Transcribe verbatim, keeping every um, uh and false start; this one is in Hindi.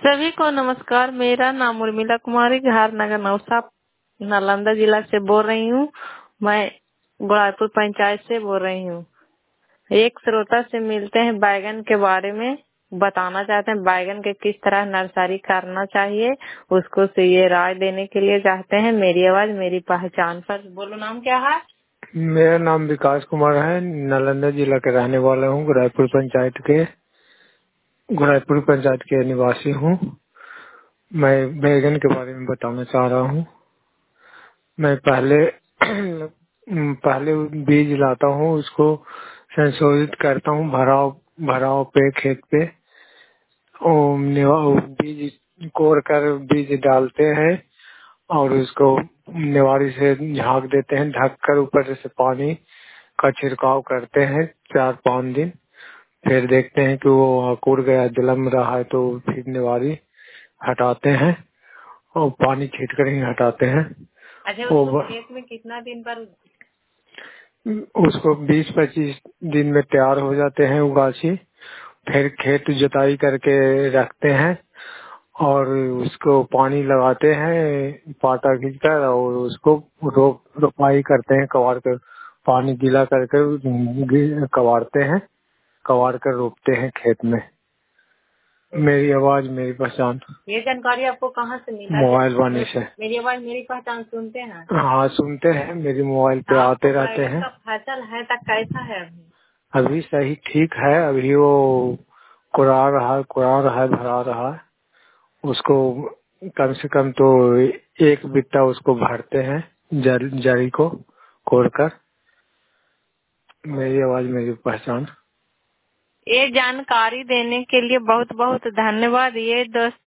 सभी को नमस्कार। मेरा नाम उर्मिला कुमारी घार नगर नौसा नालंदा जिला से बोल रही हूँ। मैं गुड़ापुर पंचायत से बोल रही हूँ। एक श्रोता से मिलते हैं, बैगन के बारे में बताना चाहते हैं। बैगन के किस तरह नर्सरी करना चाहिए उसको से ये राय देने के लिए चाहते हैं। मेरी आवाज मेरी पहचान पर। बोलो, नाम क्या है? मेरा नाम विकास कुमार है। नालंदा जिला के रहने वाला हूँ। गुड़ापुर पंचायत के गुड़ापुर पंचायत के निवासी हूँ। मैं बैगन के बारे में बताना चाह रहा हूँ। मैं पहले पहले बीज लाता हूँ, उसको संशोधित करता हूँ भराव भराव पे खेत पे। और निवा- बीज कोर कर बीज डालते हैं और उसको निवारी से झाँक देते हैं। ढक कर ऊपर से पानी का छिड़काव करते हैं चार पाँच दिन। फिर देखते हैं कि वो अंकुर गया, जलम रहा है तो फिर निवारी हटाते हैं और पानी छीट कर ही हटाते हैं। अच्छा, वो उसको ब- खेत में कितना दिन पर? उसको बीस पच्चीस दिन में तैयार हो जाते हैं उगासी। फिर खेत जुताई करके रखते हैं और उसको पानी लगाते हैं पाटा खींचकर और उसको रोप रोपाई करते हैं। कवाड़ कर पानी गीला करके कवाड़ते हैं, कवाड़ कर रोपते हैं खेत में। मेरी आवाज मेरी पहचान। ये जानकारी आपको कहाँ से मिला? मोबाइल वाणी से। मेरी आवाज मेरी पहचान सुनते हैं? हाँ, सुनते हैं। मेरी मोबाइल पे आपको आते रहते बैगन हैं। का फसल है तो कैसा है अभी? अभी सही ठीक है। अभी वो कुड़ा रहा है कुड़ा रहा है भरा रहा है। उसको कम से कम तो एक बिट्टा उसको भरते हैं जर, जरी को कोड़ कर। मेरी आवाज मेरी पहचान। ये जानकारी देने के लिए बहुत बहुत धन्यवाद। ये दोस्त